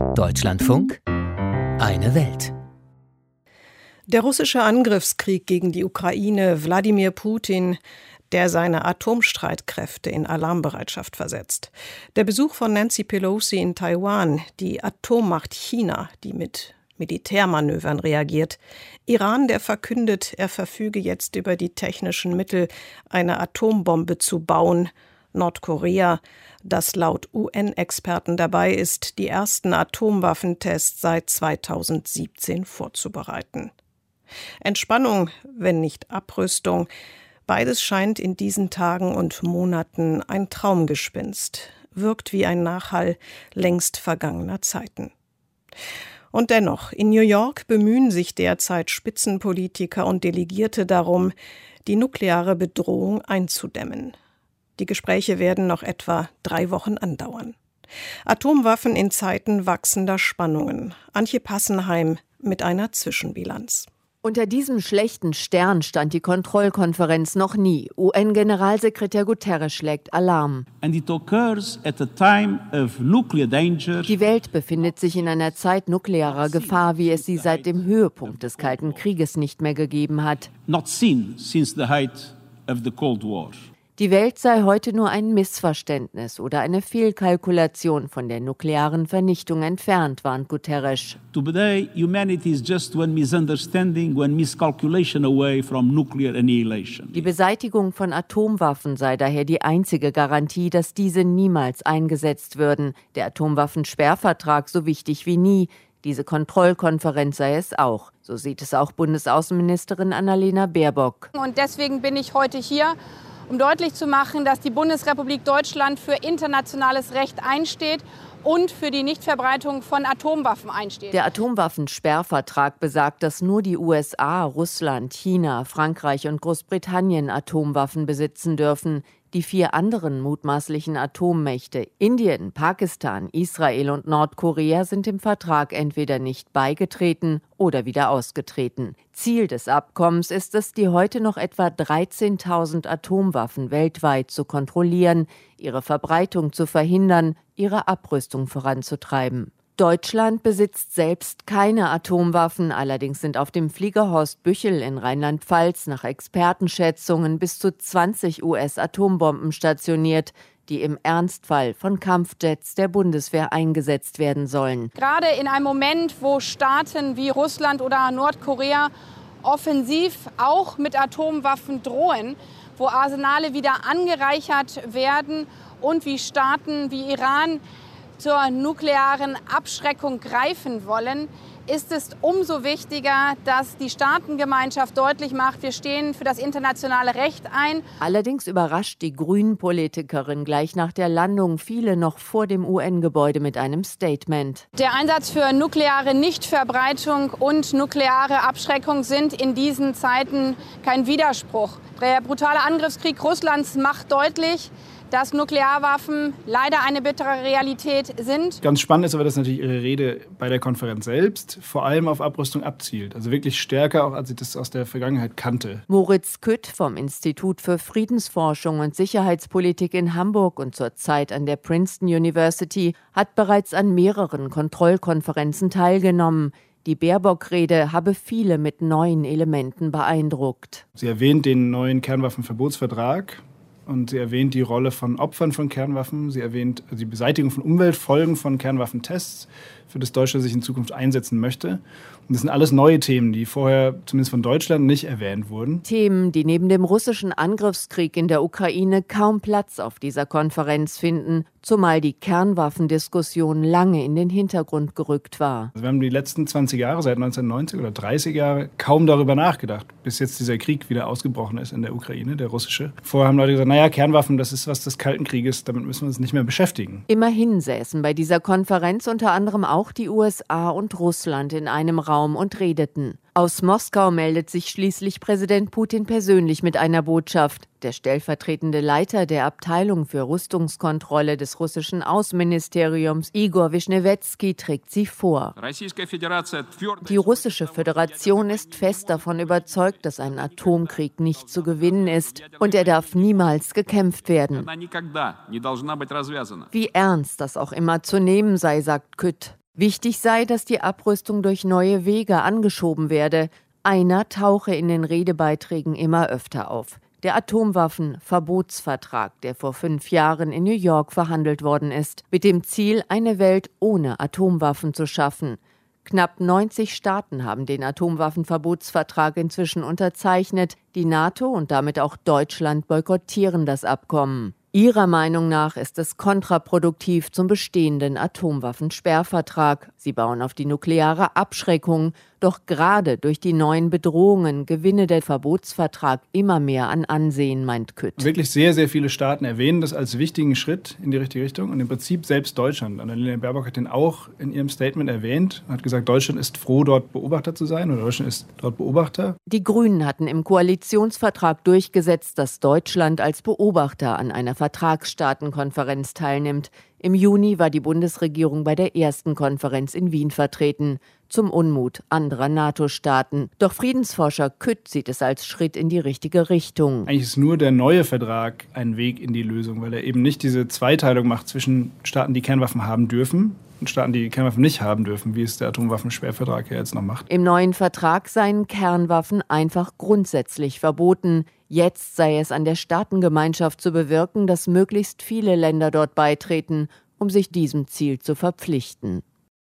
Deutschlandfunk, eine Welt. Der russische Angriffskrieg gegen die Ukraine, Wladimir Putin, der seine Atomstreitkräfte in Alarmbereitschaft versetzt. Der Besuch von Nancy Pelosi in Taiwan, die Atommacht China, die mit Militärmanövern reagiert. Iran, der verkündet, er verfüge jetzt über die technischen Mittel, eine Atombombe zu bauen. Nordkorea, das laut UN-Experten dabei ist, die ersten Atomwaffentests seit 2017 vorzubereiten. Entspannung, wenn nicht Abrüstung, beides scheint in diesen Tagen und Monaten ein Traumgespinst, wirkt wie ein Nachhall längst vergangener Zeiten. Und dennoch, in New York bemühen sich derzeit Spitzenpolitiker und Delegierte darum, die nukleare Bedrohung einzudämmen. Die Gespräche werden noch etwa 3 Wochen andauern. Atomwaffen in Zeiten wachsender Spannungen. Antje Passenheim mit einer Zwischenbilanz. Unter diesem schlechten Stern stand die Kontrollkonferenz noch nie. UN-Generalsekretär Guterres schlägt Alarm. And it occurs at a time of nuclear danger. Die Welt befindet sich in einer Zeit nuklearer Gefahr, wie es sie seit dem Höhepunkt des Kalten Krieges nicht mehr gegeben hat. Not seen since the height of the Cold War. Die Welt sei heute nur ein Missverständnis oder eine Fehlkalkulation von der nuklearen Vernichtung entfernt, warnt Guterres. Today, humanity is just one misunderstanding, one miscalculation away from nuclear annihilation. Die Beseitigung von Atomwaffen sei daher die einzige Garantie, dass diese niemals eingesetzt würden. Der Atomwaffensperrvertrag so wichtig wie nie. Diese Kontrollkonferenz sei es auch. So sieht es auch Bundesaußenministerin Annalena Baerbock. Und deswegen bin ich heute hier, um deutlich zu machen, dass die Bundesrepublik Deutschland für internationales Recht einsteht und für die Nichtverbreitung von Atomwaffen einsteht. Der Atomwaffensperrvertrag besagt, dass nur die USA, Russland, China, Frankreich und Großbritannien Atomwaffen besitzen dürfen. Die 4 anderen mutmaßlichen Atommächte, Indien, Pakistan, Israel und Nordkorea, sind dem Vertrag entweder nicht beigetreten oder wieder ausgetreten. Ziel des Abkommens ist es, die heute noch etwa 13.000 Atomwaffen weltweit zu kontrollieren, ihre Verbreitung zu verhindern, ihre Abrüstung voranzutreiben. Deutschland besitzt selbst keine Atomwaffen, allerdings sind auf dem Flieger Horst Büchel in Rheinland-Pfalz nach Expertenschätzungen bis zu 20 US-Atombomben stationiert, die im Ernstfall von Kampfjets der Bundeswehr eingesetzt werden sollen. Gerade in einem Moment, wo Staaten wie Russland oder Nordkorea offensiv auch mit Atomwaffen drohen, wo Arsenale wieder angereichert werden und wie Staaten wie Iran zur nuklearen Abschreckung greifen wollen, ist es umso wichtiger, dass die Staatengemeinschaft deutlich macht, wir stehen für das internationale Recht ein. Allerdings überrascht die Grünen-Politikerin gleich nach der Landung viele noch vor dem UN-Gebäude mit einem Statement. Der Einsatz für nukleare Nichtverbreitung und nukleare Abschreckung sind in diesen Zeiten kein Widerspruch. Der brutale Angriffskrieg Russlands macht deutlich, dass Nuklearwaffen leider eine bittere Realität sind. Ganz spannend ist aber, dass natürlich Ihre Rede bei der Konferenz selbst vor allem auf Abrüstung abzielt. Also wirklich stärker, auch als ich das aus der Vergangenheit kannte. Moritz Kütt vom Institut für Friedensforschung und Sicherheitspolitik in Hamburg und zurzeit an der Princeton University hat bereits an mehreren Kontrollkonferenzen teilgenommen. Die Baerbock-Rede habe viele mit neuen Elementen beeindruckt. Sie erwähnt den neuen Kernwaffenverbotsvertrag. Und sie erwähnt die Rolle von Opfern von Kernwaffen. Sie erwähnt die Beseitigung von Umweltfolgen von Kernwaffentests, für das Deutschland sich in Zukunft einsetzen möchte. Und das sind alles neue Themen, die vorher zumindest von Deutschland nicht erwähnt wurden. Themen, die neben dem russischen Angriffskrieg in der Ukraine kaum Platz auf dieser Konferenz finden, zumal die Kernwaffendiskussion lange in den Hintergrund gerückt war. Also wir haben die letzten 20 Jahre, seit 1990 oder 30 Jahre, kaum darüber nachgedacht, bis jetzt dieser Krieg wieder ausgebrochen ist in der Ukraine, der russische. Vorher haben Leute gesagt, naja, Kernwaffen, das ist was des Kalten Krieges, damit müssen wir uns nicht mehr beschäftigen. Immerhin säßen bei dieser Konferenz unter anderem auch die USA und Russland in einem Raum und redeten. Aus Moskau meldet sich schließlich Präsident Putin persönlich mit einer Botschaft. Der stellvertretende Leiter der Abteilung für Rüstungskontrolle des russischen Außenministeriums, Igor Wischnewetski, trägt sie vor. Die russische Föderation ist fest davon überzeugt, dass ein Atomkrieg nicht zu gewinnen ist und er darf niemals gekämpft werden. Wie ernst das auch immer zu nehmen sei, sagt Kütt. Wichtig sei, dass die Abrüstung durch neue Wege angeschoben werde. Einer tauche in den Redebeiträgen immer öfter auf: der Atomwaffenverbotsvertrag, der vor 5 Jahren in New York verhandelt worden ist, mit dem Ziel, eine Welt ohne Atomwaffen zu schaffen. Knapp 90 Staaten haben den Atomwaffenverbotsvertrag inzwischen unterzeichnet. Die NATO und damit auch Deutschland boykottieren das Abkommen. Ihrer Meinung nach ist es kontraproduktiv zum bestehenden Atomwaffensperrvertrag. Sie bauen auf die nukleare Abschreckung. Doch gerade durch die neuen Bedrohungen gewinne der Verbotsvertrag immer mehr an Ansehen, meint Kütt. Wirklich sehr, sehr viele Staaten erwähnen das als wichtigen Schritt in die richtige Richtung. Und im Prinzip selbst Deutschland. Annalena Baerbock hat den auch in ihrem Statement erwähnt. Hat gesagt, Deutschland ist froh, dort Beobachter zu sein. Oder Deutschland ist dort Beobachter. Die Grünen hatten im Koalitionsvertrag durchgesetzt, dass Deutschland als Beobachter an einer Vertragsstaatenkonferenz teilnimmt. Im Juni war die Bundesregierung bei der ersten Konferenz in Wien vertreten, zum Unmut anderer NATO-Staaten. Doch Friedensforscher Kütt sieht es als Schritt in die richtige Richtung. Eigentlich ist nur der neue Vertrag ein Weg in die Lösung, weil er eben nicht diese Zweiteilung macht zwischen Staaten, die Kernwaffen haben dürfen, und Staaten, die Kernwaffen nicht haben dürfen, wie es der Atomwaffensperrvertrag ja jetzt noch macht. Im neuen Vertrag seien Kernwaffen einfach grundsätzlich verboten. Jetzt sei es an der Staatengemeinschaft zu bewirken, dass möglichst viele Länder dort beitreten, um sich diesem Ziel zu verpflichten.